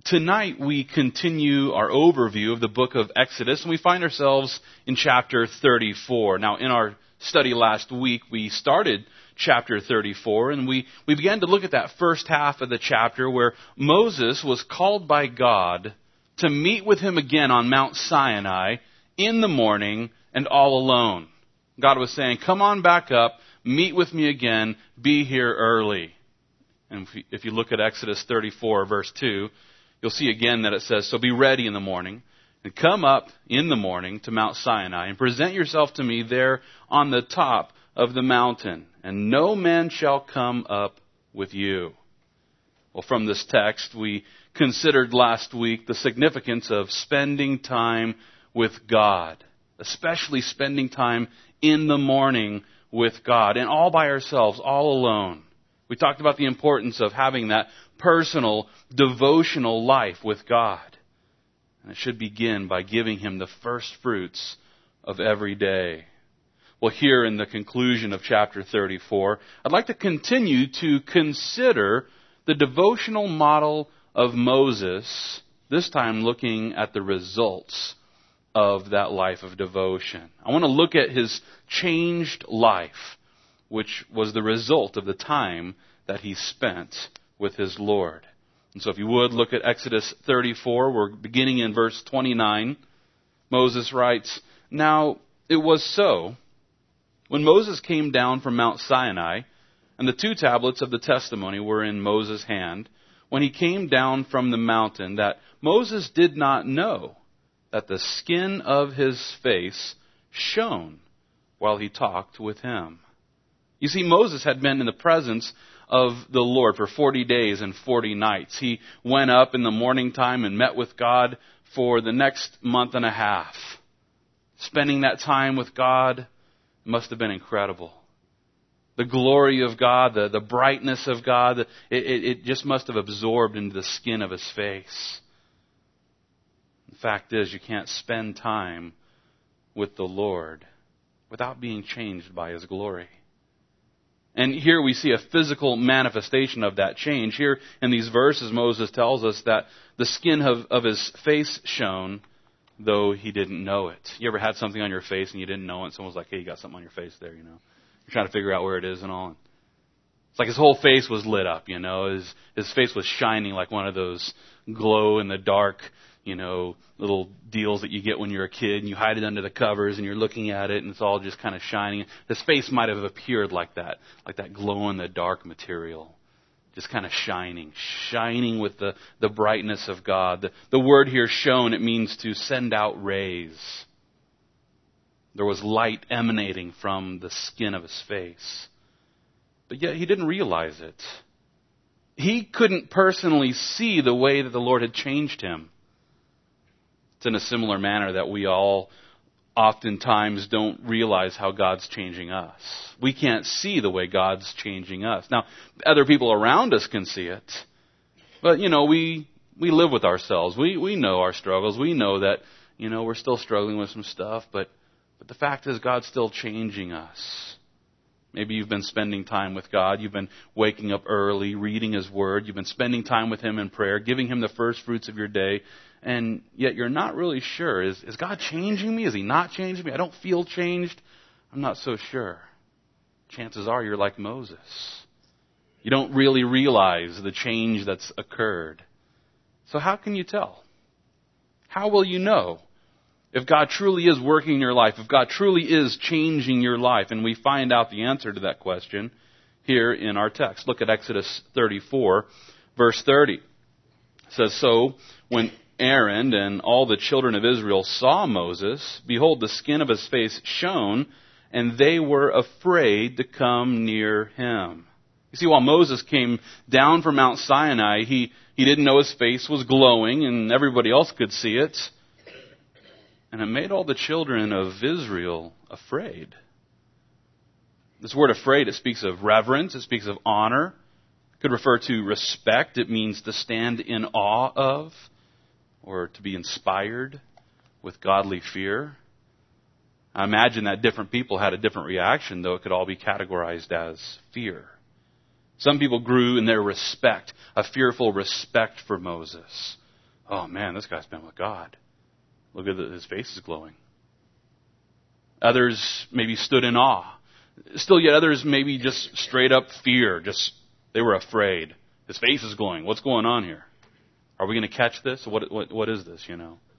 Tonight we continue our overview of the book of Exodus, and we find ourselves in chapter 34. Now, in our study last week, we started chapter 34, and we began to look at that first half of the chapter where Moses was called by God to meet with him again on Mount Sinai in the morning and all alone. God was saying, come on back up, meet with me again, be here early. And if you look at Exodus 34, verse 2, you'll see again that it says, so be ready in the morning and come up in the morning to Mount Sinai and present yourself to me there on the top of the mountain, and no man shall come up with you. Well, from this text, we considered last week the significance of spending time with God, especially spending time in the morning with God, and all by ourselves, all alone. We talked about the importance of having that personal, devotional life with God. And it should begin by giving Him the first fruits of every day. Well, here in the conclusion of chapter 34, I'd like to continue to consider the devotional model of Moses, this time looking at the results of that life of devotion. I want to look at his changed life, which was the result of the time that he spent with his Lord. And so if you would, look at Exodus 34. We're beginning in verse 29. Moses writes, now it was so, when Moses came down from Mount Sinai, and the 2 tablets of the testimony were in Moses' hand, when he came down from the mountain, that Moses did not know that the skin of his face shone while he talked with him. You see, Moses had been in the presence of the Lord for 40 days and 40 nights. He went up in the morning time and met with God for the next month and a half. Spending that time with God must have been incredible. The glory of God, the brightness of God, it just must have absorbed into the skin of his face. The fact is, you can't spend time with the Lord without being changed by His glory. And here we see a physical manifestation of that change. Here in these verses, Moses tells us that the skin of his face shone, though he didn't know it. You ever had something on your face and you didn't know it? Someone's like, hey, you got something on your face there, you know. You're trying to figure out where it is and all. It's like his whole face was lit up, you know. His face was shining like one of those glow-in-the-dark, you know, little deals that you get when you're a kid and you hide it under the covers and you're looking at it and it's all just kind of shining. His face might have appeared like that glow-in-the-dark material, just kind of shining with the brightness of God. The word here, shone, it means to send out rays. There was light emanating from the skin of his face. But yet he didn't realize it. He couldn't personally see the way that the Lord had changed him. It's in a similar manner that we all oftentimes don't realize how God's changing us. We can't see the way God's changing us. Now, other people around us can see it. But, you know, we live with ourselves. We know our struggles. We know that, you know, we're still struggling with some stuff. But the fact is, God's still changing us. Maybe you've been spending time with God. You've been waking up early, reading His Word. You've been spending time with Him in prayer, giving Him the first fruits of your day. And yet you're not really sure. Is God changing me? Is He not changing me? I don't feel changed. I'm not so sure. Chances are you're like Moses. You don't really realize the change that's occurred. So how can you tell? How will you know if God truly is working in your life, if God truly is changing your life? And we find out the answer to that question here in our text. Look at Exodus 34, verse 30. It says, so when Aaron and all the children of Israel saw Moses, behold, the skin of his face shone, and they were afraid to come near him. You see, while Moses came down from Mount Sinai, he didn't know his face was glowing, and everybody else could see it. And it made all the children of Israel afraid. This word afraid, it speaks of reverence, it speaks of honor. It could refer to respect. It means to stand in awe of, or to be inspired with godly fear. I imagine that different people had a different reaction, though it could all be categorized as fear. Some people grew in their respect, a fearful respect for Moses. oh man, this guy's been with God. Look at his face is glowing. Others maybe stood in awe. Still yet others maybe just straight up fear. They were afraid. His face is glowing. What's going on here? Are we going to catch this? What is this,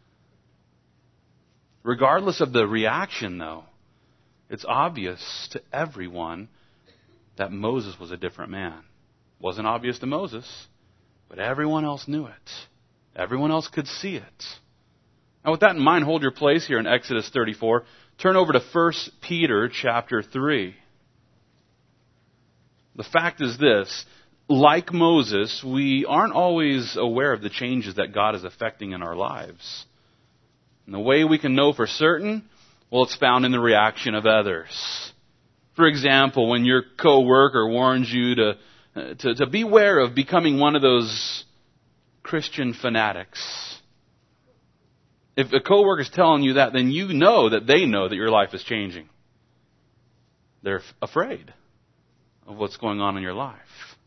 Regardless of the reaction, though, it's obvious to everyone that Moses was a different man. Wasn't obvious to Moses, but everyone else knew it. Everyone else could see it. Now, with that in mind, hold your place here in Exodus 34. Turn over to 1 Peter chapter 3. The fact is this. Like Moses, we aren't always aware of the changes that God is effecting in our lives. And the way we can know for certain, well, it's found in the reaction of others. For example, when your coworker warns you to beware of becoming one of those Christian fanatics. If a coworker is telling you that, then you know that they know that your life is changing. They're afraid of what's going on in your life.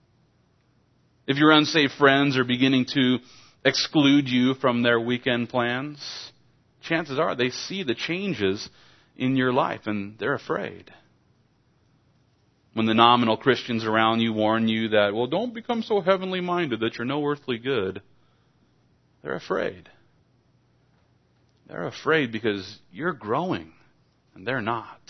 If your unsafe friends are beginning to exclude you from their weekend plans, chances are they see the changes in your life and they're afraid. When the nominal Christians around you warn you that, well, don't become so heavenly minded that you're no earthly good, they're afraid. They're afraid because you're growing and they're not.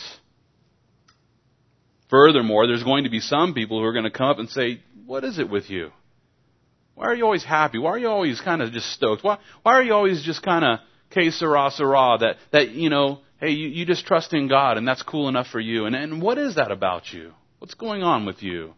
Furthermore, there's going to be some people who are going to come up and say, what is it with you? Why are you always happy? Why are you always kind of just stoked? Why are you always just kind of que sera, sera, that hey, you just trust in God and that's cool enough for you. And what is that about you? What's going on with you?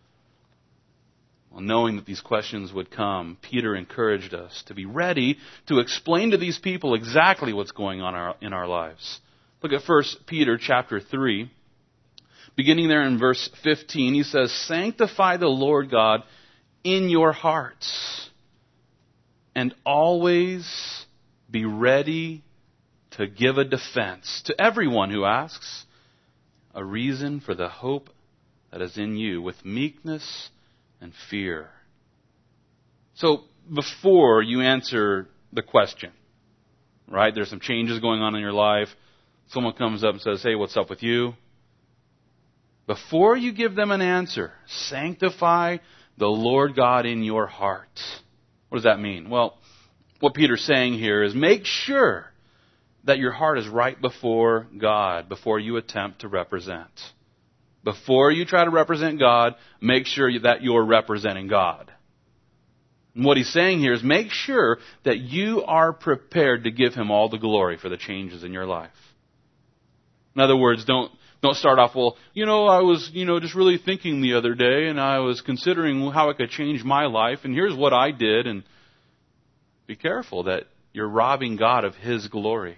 Well, knowing that these questions would come, Peter encouraged us to be ready to explain to these people exactly what's going on in our lives. Look at 1 Peter chapter 3. Beginning there in verse 15, he says, sanctify the Lord God in your hearts, and always be ready to give a defense to everyone who asks, a reason for the hope that is in you with meekness and fear. So before you answer the question, right, there's some changes going on in your life. Someone comes up and says, hey, what's up with you? Before you give them an answer, sanctify the Lord God in your heart. What does that mean? Well, what Peter's saying here is make sure that your heart is right before God before you attempt to represent. Before you try to represent God, make sure that you're representing God. And what he's saying here is make sure that you are prepared to give Him all the glory for the changes in your life. In other words, don't start off, well, I was, just really thinking the other day and I was considering how I could change my life and here's what I did. And be careful that you're robbing God of His glory.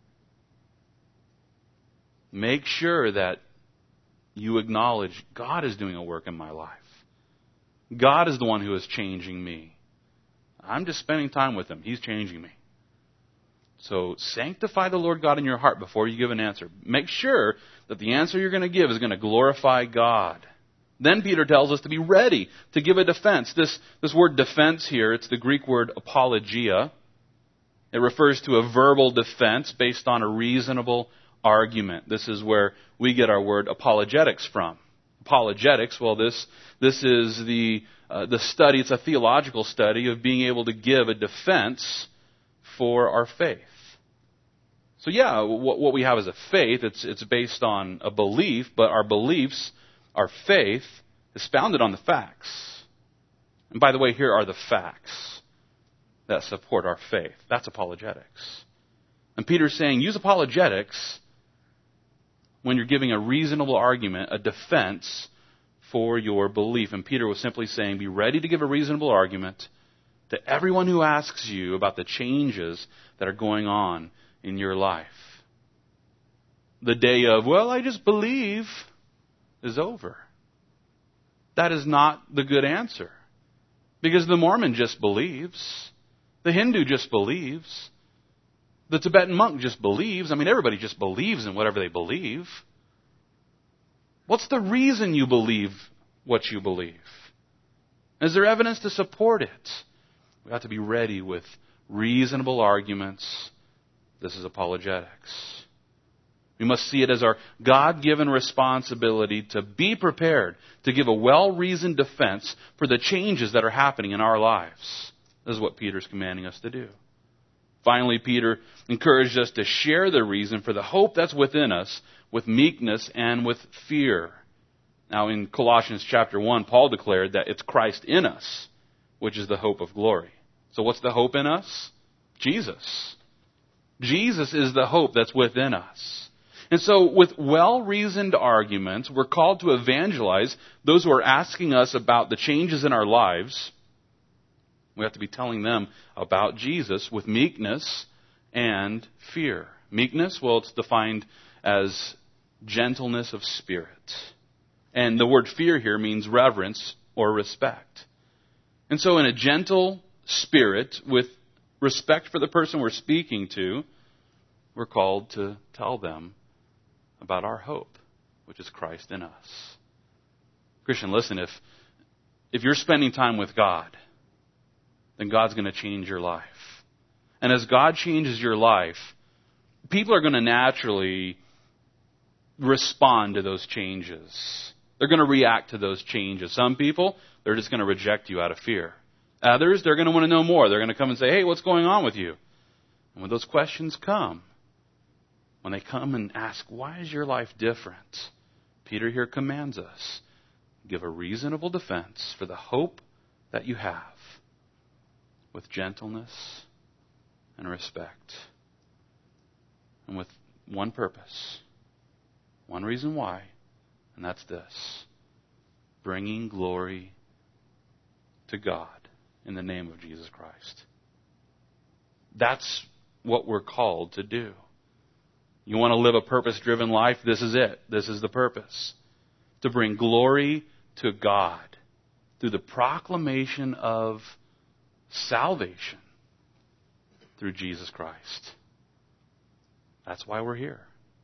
Make sure that you acknowledge God is doing a work in my life. God is the one who is changing me. I'm just spending time with Him. He's changing me. So sanctify the Lord God in your heart before you give an answer. Make sure that the answer you're going to give is going to glorify God. Then Peter tells us to be ready to give a defense. This word defense here, it's the Greek word apologia. It refers to a verbal defense based on a reasonable argument. This is where we get our word apologetics from. Apologetics, well, this is the study, it's a theological study of being able to give a defense for our faith. So yeah, what we have is a faith. It's based on a belief, but our beliefs, our faith, is founded on the facts. And by the way, here are the facts that support our faith. That's apologetics. And Peter's saying use apologetics when you're giving a reasonable argument, a defense for your belief. And Peter was simply saying be ready to give a reasonable argument to everyone who asks you about the changes that are going on in your life. The day of, well, I just believe, is over. That is not the good answer. Because the Mormon just believes. The Hindu just believes. The Tibetan monk just believes. Everybody just believes in whatever they believe. What's the reason you believe what you believe? Is there evidence to support it? We have to be ready with reasonable arguments. This is apologetics. We must see it as our God-given responsibility to be prepared to give a well-reasoned defense for the changes that are happening in our lives. This is what Peter's commanding us to do. Finally, Peter encouraged us to share the reason for the hope that's within us with meekness and with fear. Now, in Colossians chapter 1, Paul declared that it's Christ in us, which is the hope of glory. So what's the hope in us? Jesus. Jesus is the hope that's within us. And so with well-reasoned arguments, we're called to evangelize those who are asking us about the changes in our lives. We have to be telling them about Jesus with meekness and fear. Meekness, well, it's defined as gentleness of spirit. And the word fear here means reverence or respect. And so in a gentle spirit, with respect for the person we're speaking to, we're called to tell them about our hope, which is Christ in us. Christian, listen, if you're spending time with God, then God's going to change your life. And as God changes your life, people are going to naturally respond to those changes. They're going to react to those changes. Some people, they're just going to reject you out of fear. Others, they're going to want to know more. They're going to come and say, hey, what's going on with you? And when those questions come, when they come and ask, why is your life different? Peter here commands us, give a reasonable defense for the hope that you have with gentleness and respect. And with one purpose, one reason why, and that's this: bringing glory to God in the name of Jesus Christ. That's what we're called to do. You want to live a purpose-driven life? This is it. This is the purpose. To bring glory to God through the proclamation of salvation through Jesus Christ. That's why we're here.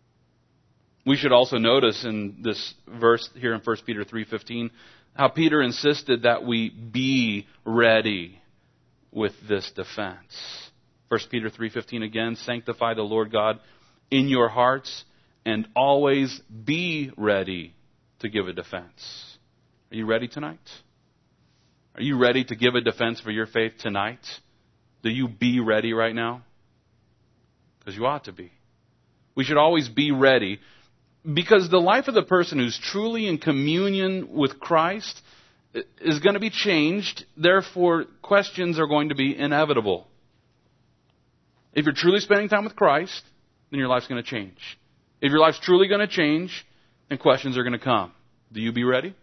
We should also notice in this verse here in 1 Peter 3:15 how Peter insisted that we be ready with this defense. 1 Peter 3:15 again, sanctify the Lord God in your hearts and always be ready to give a defense. Are you ready tonight? Are you ready to give a defense for your faith tonight? Do you be ready right now? Because you ought to be. We should always be ready, because the life of the person who's truly in communion with Christ is going to be changed. Therefore, questions are going to be inevitable. If you're truly spending time with Christ, then your life's going to change. If your life's truly going to change, then questions are going to come. Do you be ready?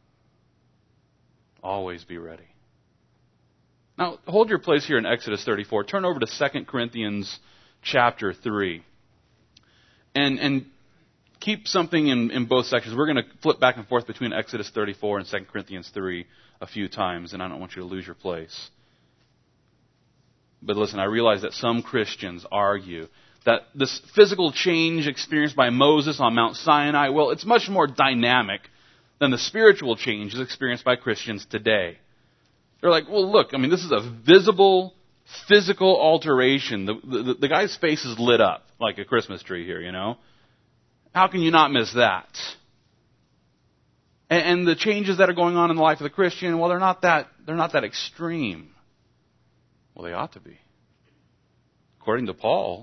Always be ready. Now, hold your place here in Exodus 34. Turn over to 2 Corinthians chapter 3. And keep something in both sections. We're going to flip back and forth between Exodus 34 and 2 Corinthians 3 a few times, and I don't want you to lose your place. But listen, I realize that some Christians argue that this physical change experienced by Moses on Mount Sinai, well, it's much more dynamic than the spiritual changes experienced by Christians today. They're like, well, look, I mean, this is a visible, physical alteration. The guy's face is lit up like a Christmas tree here, you know. How can you not miss that? And the changes that are going on in the life of the Christian, well, they're not that extreme. Well, they ought to be. According to Paul,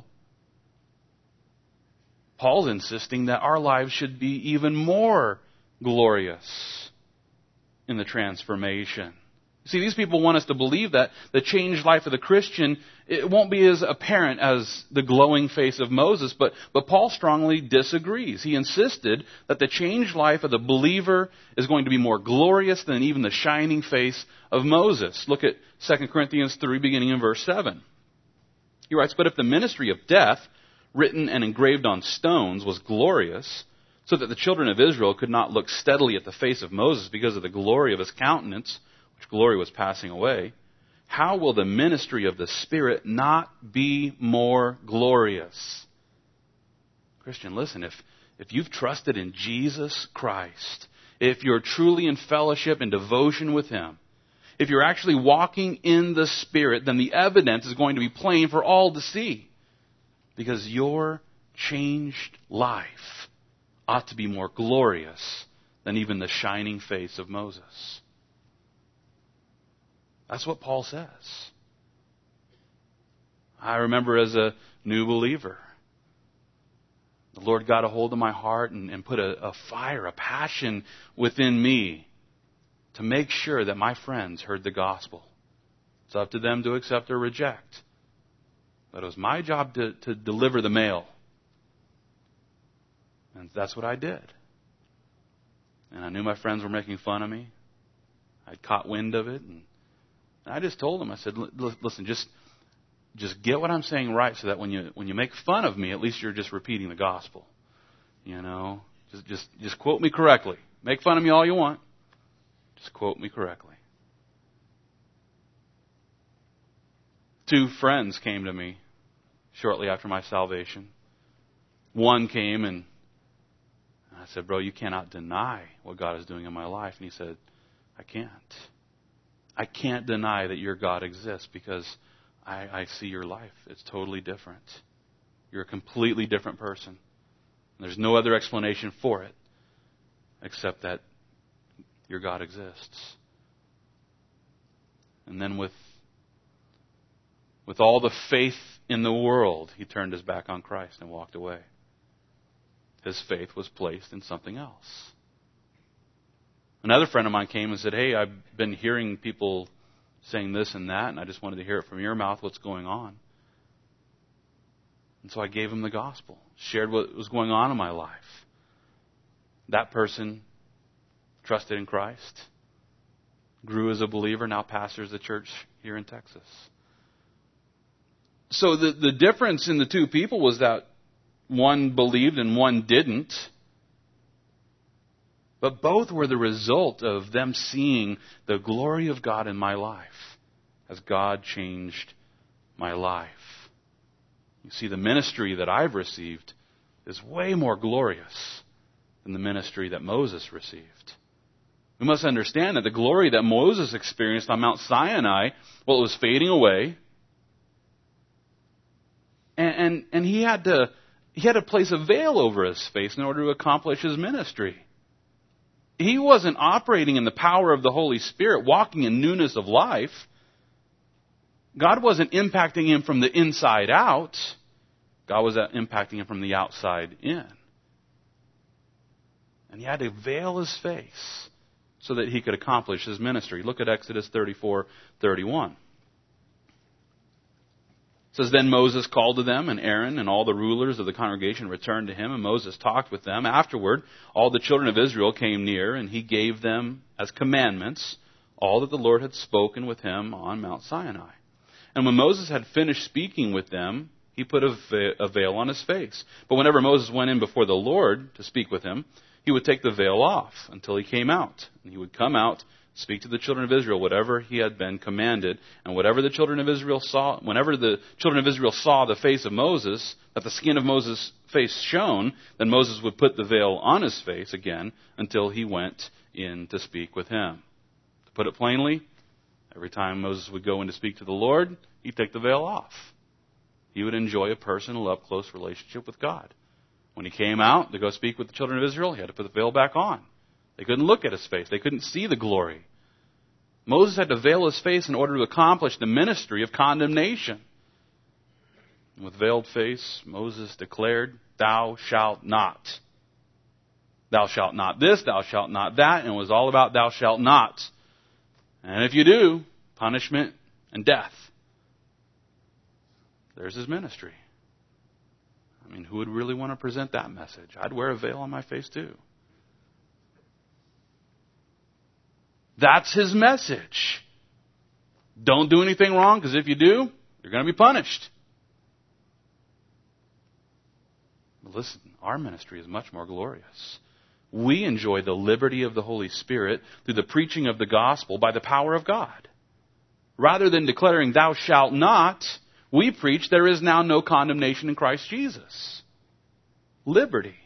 Paul's insisting that our lives should be even more glorious in the transformation. See, these people want us to believe that the changed life of the Christian, it won't be as apparent as the glowing face of Moses, but Paul strongly disagrees. He insisted that the changed life of the believer is going to be more glorious than even the shining face of Moses. Look at 2 Corinthians 3, beginning in verse 7. He writes, but if the ministry of death, written and engraved on stones, was glorious, so that the children of Israel could not look steadily at the face of Moses because of the glory of his countenance, which glory was passing away, how will the ministry of the Spirit not be more glorious? Christian, listen, if you've trusted in Jesus Christ, if you're truly in fellowship and devotion with Him, if you're actually walking in the Spirit, then the evidence is going to be plain for all to see. Because your changed life ought to be more glorious than even the shining face of Moses. That's what Paul says. I remember as a new believer, the Lord got a hold of my heart and put a fire, a passion within me to make sure that my friends heard the gospel. It's up to them to accept or reject. But it was my job to deliver the mail. And that's what I did. And I knew my friends were making fun of me. I'd caught wind of it. And I just told them, I said, listen, just get what I'm saying right so that when you make fun of me, at least you're just repeating the gospel. You know, just quote me correctly. Make fun of me all you want. Just quote me correctly. 2 friends came to me shortly after my salvation. One came and I said, bro, you cannot deny what God is doing in my life. And he said, I can't. I can't deny that your God exists because I see your life. It's totally different. You're a completely different person. There's no other explanation for it except that your God exists. And then with all the faith in the world, he turned his back on Christ and walked away. His faith was placed in something else. Another friend of mine came and said, hey, I've been hearing people saying this and that, and I just wanted to hear it from your mouth, what's going on. And so I gave him the gospel, shared what was going on in my life. That person trusted in Christ, grew as a believer, now pastors the church here in Texas. So the difference in the 2 people was that one believed and one didn't. But both were the result of them seeing the glory of God in my life as God changed my life. You see, the ministry that I've received is way more glorious than the ministry that Moses received. We must understand that the glory that Moses experienced on Mount Sinai, well, it was fading away. And he had to place a veil over his face in order to accomplish his ministry. He wasn't operating in the power of the Holy Spirit, walking in newness of life. God wasn't impacting him from the inside out. God was impacting him from the outside in. And he had to veil his face so that he could accomplish his ministry. Look at Exodus 34:31. It says, then Moses called to them, and Aaron and all the rulers of the congregation returned to him, and Moses talked with them. Afterward, all the children of Israel came near, and he gave them as commandments all that the Lord had spoken with him on Mount Sinai. And when Moses had finished speaking with them, he put a veil on his face. But whenever Moses went in before the Lord to speak with him, he would take the veil off until he came out. And he would come out, speak to the children of Israel whatever he had been commanded. And whenever the children of Israel saw the face of Moses, that the skin of Moses' face shone, then Moses would put the veil on his face again until he went in to speak with him. To put it plainly, every time Moses would go in to speak to the Lord, he'd take the veil off. He would enjoy a personal, up-close relationship with God. When he came out to go speak with the children of Israel, he had to put the veil back on. They couldn't look at his face. They couldn't see the glory. Moses had to veil his face in order to accomplish the ministry of condemnation. And with veiled face, Moses declared, thou shalt not. Thou shalt not this, thou shalt not that, and it was all about thou shalt not. And if you do, punishment and death. There's his ministry. I mean, who would really want to present that message? I'd wear a veil on my face too. That's his message. Don't do anything wrong, because if you do, you're going to be punished. But listen, our ministry is much more glorious. We enjoy the liberty of the Holy Spirit through the preaching of the gospel by the power of God. Rather than declaring, thou shalt not, we preach there is now no condemnation in Christ Jesus. Liberty.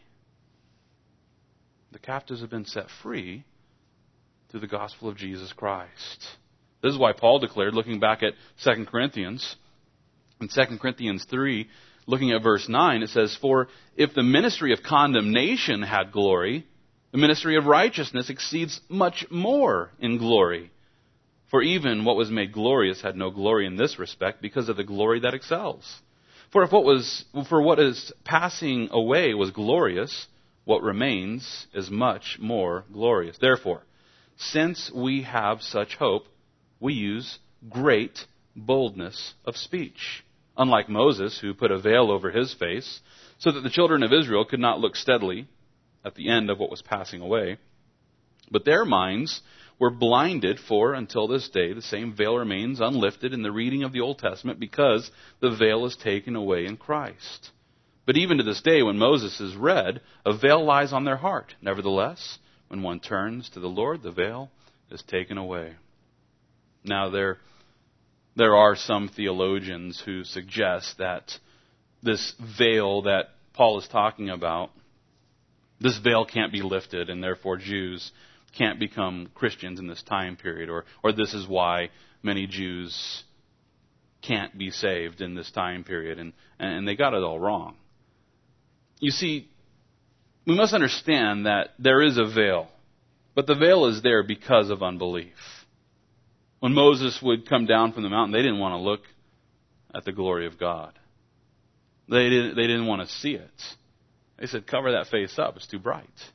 The captives have been set free through the gospel of Jesus Christ. This is why Paul declared, looking back at 2 Corinthians, in 2 Corinthians 3, looking at verse 9, it says, "For if the ministry of condemnation had glory, the ministry of righteousness exceeds much more in glory. For even what was made glorious had no glory in this respect, because of the glory that excels. For what is passing away was glorious, what remains is much more glorious. Therefore, since we have such hope, we use great boldness of speech. Unlike Moses, who put a veil over his face, so that the children of Israel could not look steadily at the end of what was passing away. But their minds were blinded, for until this day the same veil remains unlifted in the reading of the Old Testament, because the veil is taken away in Christ. But even to this day, when Moses is read, a veil lies on their heart. Nevertheless, when one turns to the Lord, the veil is taken away." Now, there are some theologians who suggest that this veil that Paul is talking about, this veil can't be lifted, and therefore Jews can't become Christians in this time period, or this is why many Jews can't be saved in this time period, and they got it all wrong. You see, we must understand that there is a veil, but the veil is there because of unbelief. When Moses would come down from the mountain, they didn't want to look at the glory of God. They didn't want to see it. They said, "Cover that face up, it's too bright."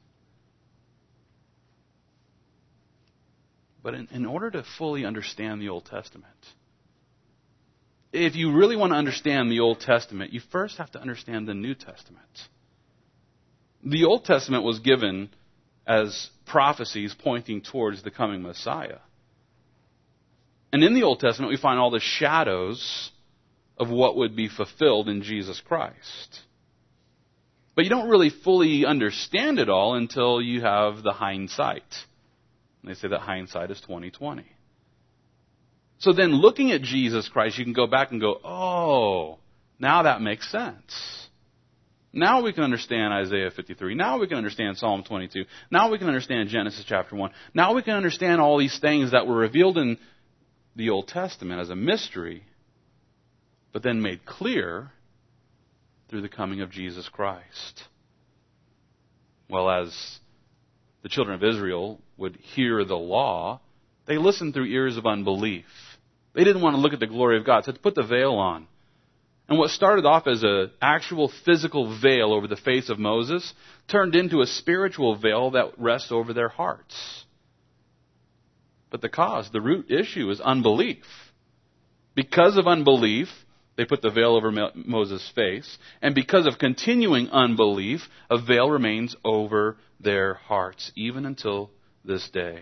But in order to fully understand the Old Testament, if you really want to understand the Old Testament, you first have to understand the New Testament. The Old Testament was given as prophecies pointing towards the coming Messiah. And in the Old Testament, we find all the shadows of what would be fulfilled in Jesus Christ. But you don't really fully understand it all until you have the hindsight. And they say that hindsight is 20/20. So then looking at Jesus Christ, you can go back and go, "Oh, now that makes sense. Now we can understand Isaiah 53. Now we can understand Psalm 22. Now we can understand Genesis chapter 1. Now we can understand all these things that were revealed in the Old Testament as a mystery, but then made clear through the coming of Jesus Christ." Well, as the children of Israel would hear the law, they listened through ears of unbelief. They didn't want to look at the glory of God, so they put the veil on. And what started off as an actual physical veil over the face of Moses turned into a spiritual veil that rests over their hearts. But the root issue is unbelief. Because of unbelief, they put the veil over Moses' face. And because of continuing unbelief, a veil remains over their hearts, even until this day.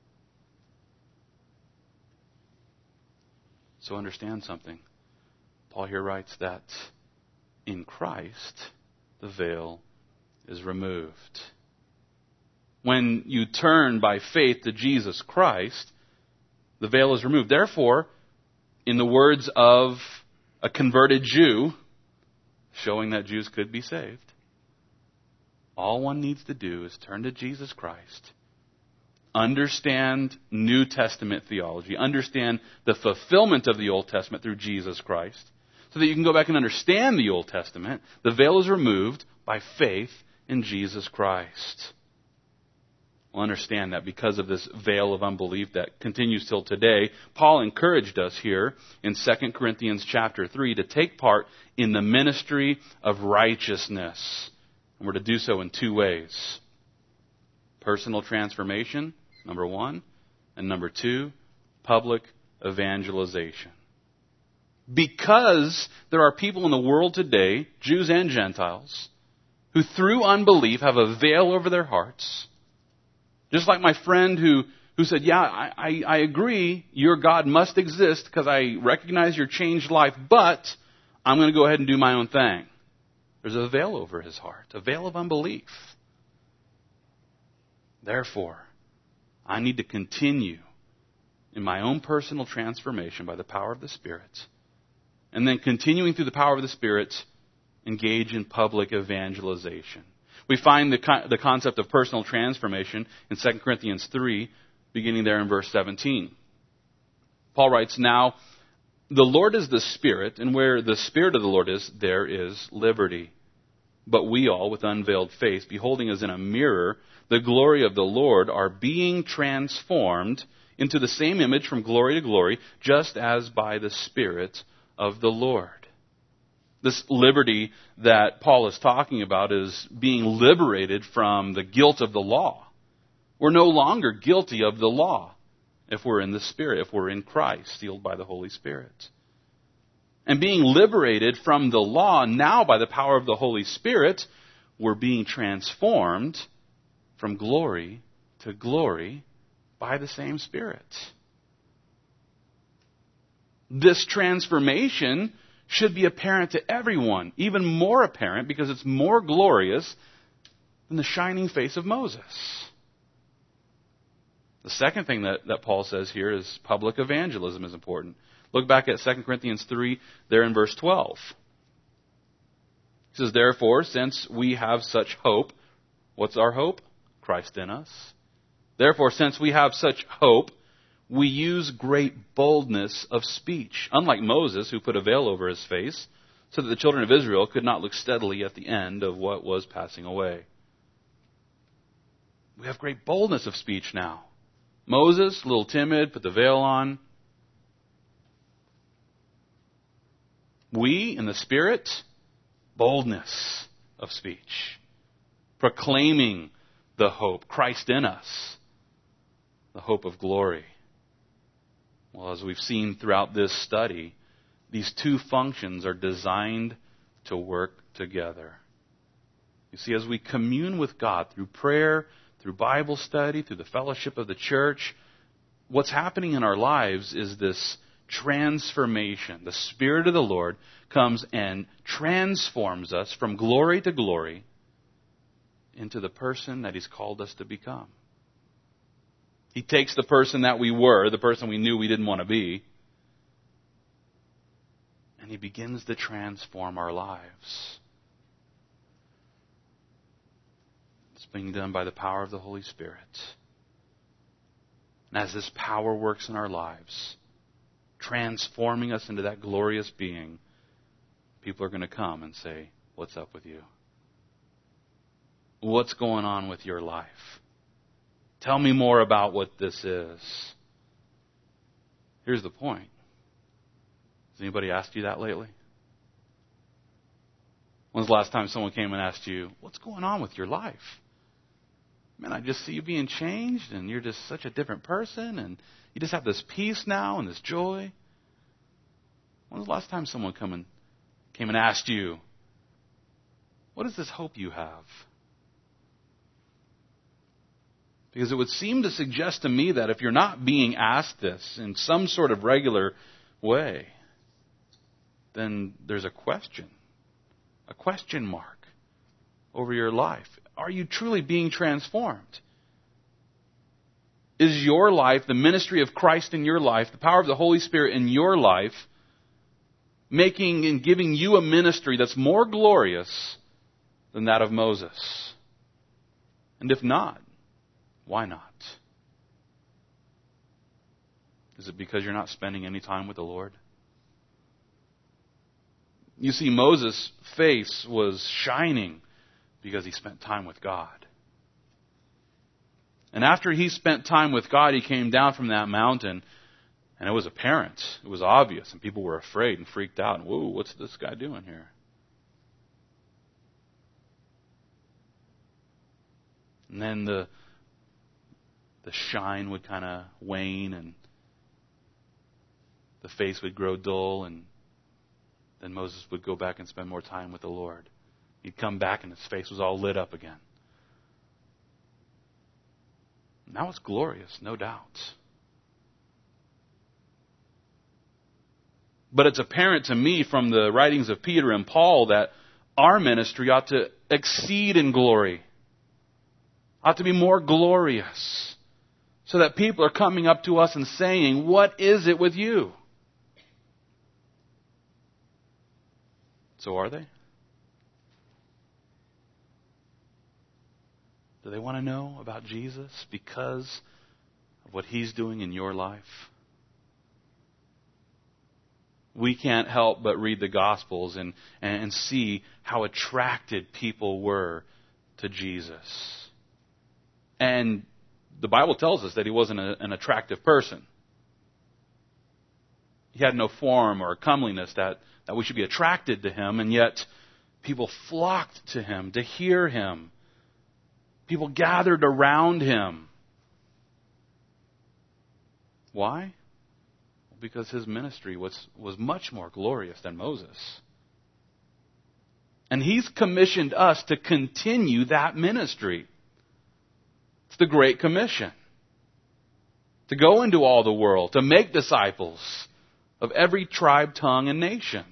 So understand something. Paul here writes that in Christ, the veil is removed. When you turn by faith to Jesus Christ, the veil is removed. Therefore, in the words of a converted Jew, showing that Jews could be saved, all one needs to do is turn to Jesus Christ, understand New Testament theology, understand the fulfillment of the Old Testament through Jesus Christ, so that you can go back and understand the Old Testament. The veil is removed by faith in Jesus Christ. We'll understand that because of this veil of unbelief that continues till today, Paul encouraged us here in 2 Corinthians chapter 3 to take part in the ministry of righteousness. And we're to do so in two ways. Personal transformation, number one. And number two, public evangelization. Because there are people in the world today, Jews and Gentiles, who through unbelief have a veil over their hearts. Just like my friend who said, "Yeah, I agree, your God must exist because I recognize your changed life, but I'm going to go ahead and do my own thing." There's a veil over his heart, a veil of unbelief. Therefore, I need to continue in my own personal transformation by the power of the Spirit. And then continuing through the power of the Spirit, engage in public evangelization. We find the concept of personal transformation in 2 Corinthians 3, beginning there in verse 17. Paul writes, "Now, the Lord is the Spirit, and where the Spirit of the Lord is, there is liberty. But we all, with unveiled face, beholding as in a mirror the glory of the Lord, are being transformed into the same image from glory to glory, just as by the Spirit of the Lord." This liberty that Paul is talking about is being liberated from the guilt of the law. We're no longer guilty of the law if we're in the Spirit, if we're in Christ, sealed by the Holy Spirit. And being liberated from the law, now by the power of the Holy Spirit, we're being transformed from glory to glory by the same Spirit. This transformation should be apparent to everyone, even more apparent because it's more glorious than the shining face of Moses. The second thing that Paul says here is public evangelism is important. Look back at 2 Corinthians 3, there in verse 12. He says, "Therefore, since we have such hope," what's our hope? Christ in us. "Therefore, since we have such hope, we use great boldness of speech, unlike Moses, who put a veil over his face, so that the children of Israel could not look steadily at the end of what was passing away." We have great boldness of speech now. Moses, a little timid, put the veil on. We, in the Spirit, boldness of speech, proclaiming the hope, Christ in us, the hope of glory. Well, as we've seen throughout this study, these two functions are designed to work together. You see, as we commune with God through prayer, through Bible study, through the fellowship of the church, what's happening in our lives is this transformation. The Spirit of the Lord comes and transforms us from glory to glory into the person that He's called us to become. He takes the person that we were, the person we knew we didn't want to be, and He begins to transform our lives. It's being done by the power of the Holy Spirit. And as this power works in our lives, transforming us into that glorious being, people are going to come and say, "What's up with you? What's going on with your life? Tell me more about what this is." Here's the point. Has anybody asked you that lately? When's the last time someone came and asked you, "What's going on with your life? Man, I just see you being changed, and you're just such a different person, and you just have this peace now and this joy." When's the last time someone came and asked you, "What is this hope you have?" Because it would seem to suggest to me that if you're not being asked this in some sort of regular way, then there's a question mark over your life. Are you truly being transformed? Is your life, the ministry of Christ in your life, the power of the Holy Spirit in your life, making and giving you a ministry that's more glorious than that of Moses? And if not, why not? Is it because you're not spending any time with the Lord? You see, Moses' face was shining because he spent time with God. And after he spent time with God, he came down from that mountain, and it was apparent, it was obvious, and people were afraid and freaked out. And, "Whoa, what's this guy doing here?" And then the shine would kind of wane, and the face would grow dull, and then Moses would go back and spend more time with the Lord. He'd come back, and his face was all lit up again. Now it's glorious, no doubt. But it's apparent to me from the writings of Peter and Paul that our ministry ought to exceed in glory, ought to be more glorious, so that people are coming up to us and saying, "What is it with you?" So are they? Do they want to know about Jesus because of what He's doing in your life? We can't help but read the Gospels and see how attracted people were to Jesus. And the Bible tells us that he wasn't an attractive person. He had no form or comeliness that we should be attracted to him, and yet people flocked to him to hear him. People gathered around him. Why? Because his ministry was much more glorious than Moses. And he's commissioned us to continue that ministry. It's the Great Commission. To go into all the world, to make disciples of every tribe, tongue, and nation.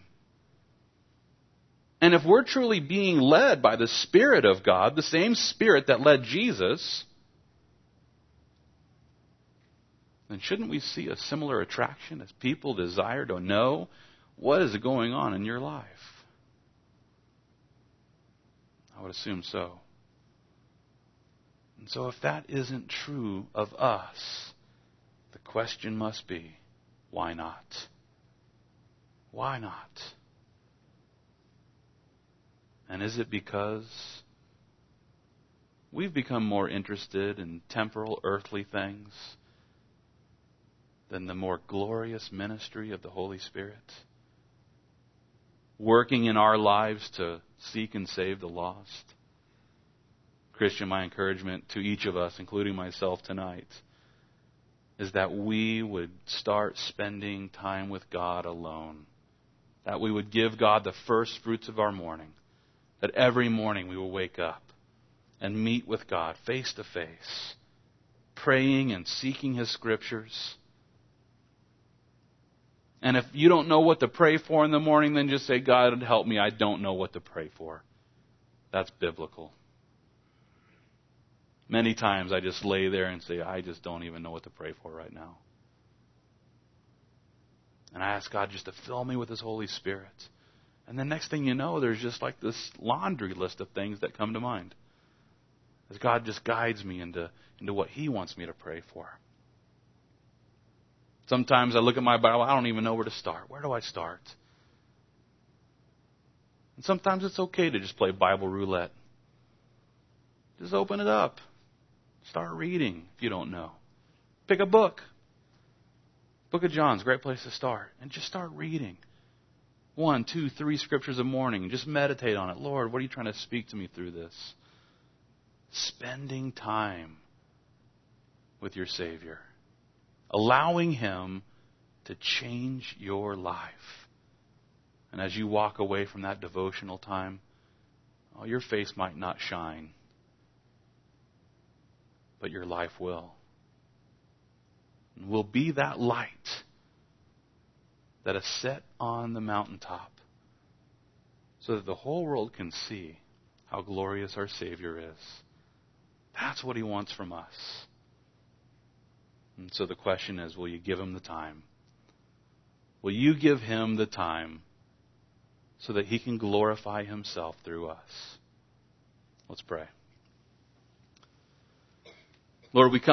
And if we're truly being led by the Spirit of God, the same Spirit that led Jesus, then shouldn't we see a similar attraction as people desire to know what is going on in your life? I would assume so. And so if that isn't true of us, the question must be, why not? Why not? And is it because we've become more interested in temporal, earthly things than the more glorious ministry of the Holy Spirit? Working in our lives to seek and save the lost? Christian, my encouragement to each of us, including myself tonight, is that we would start spending time with God alone. That we would give God the first fruits of our morning. That every morning we will wake up and meet with God face to face, praying and seeking His Scriptures. And if you don't know what to pray for in the morning, then just say, God, help me, I don't know what to pray for. That's biblical. Many times I just lay there and say, I just don't even know what to pray for right now. And I ask God just to fill me with His Holy Spirit. And the next thing you know, there's just like this laundry list of things that come to mind. As God just guides me into what He wants me to pray for. Sometimes I look at my Bible, I don't even know where to start. Where do I start? And sometimes it's okay to just play Bible roulette. Just open it up. Start reading if you don't know. Pick a book. Book of John's a great place to start. And just start reading. 1, 2, 3 scriptures a morning. Just meditate on it. Lord, what are you trying to speak to me through this? Spending time with your Savior. Allowing Him to change your life. And as you walk away from that devotional time, your face might not shine, but your life will. And will be that light that is set on the mountaintop so that the whole world can see how glorious our Savior is. That's what He wants from us. And so the question is, will you give Him the time? Will you give Him the time so that He can glorify Himself through us? Let's pray. Lord, we come